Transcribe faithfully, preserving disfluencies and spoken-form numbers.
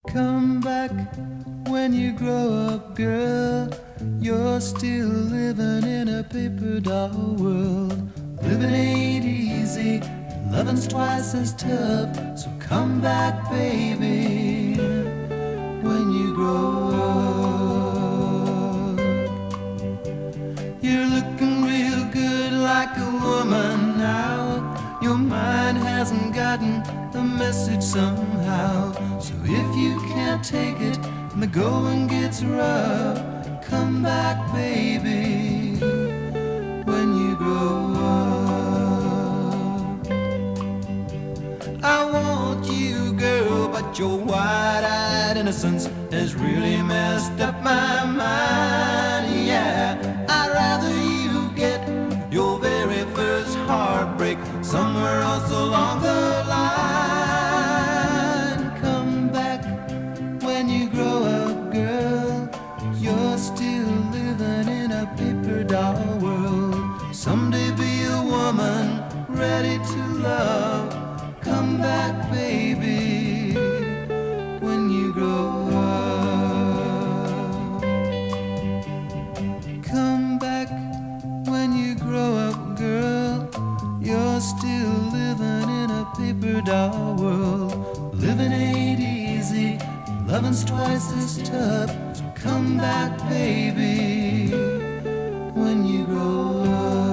Come back when you grow up, girl. You're still living in a paper doll world. Living ain't easy, loving's twice as tough. So come back, baby, when you grow up. You're looking real good like a woman now. Your mind hasn't gotten the message somehow. So if you can't take it and the going gets rough, come back, baby, when you grow up. I want you, girl, but your wide-eyed innocence has really messed up my mind. Yeah, I'd rather you get your very first heartbreak somewhere else along the line. Come back when you grow up, girl. You're still living in a paper doll world. Someday be a woman ready to love. Come back, baby, when you grow up. Come back when you grow up, girl. You're still living in a paper doll world. Living ain't easy, loving's twice as tough. So come back, baby, when you grow up.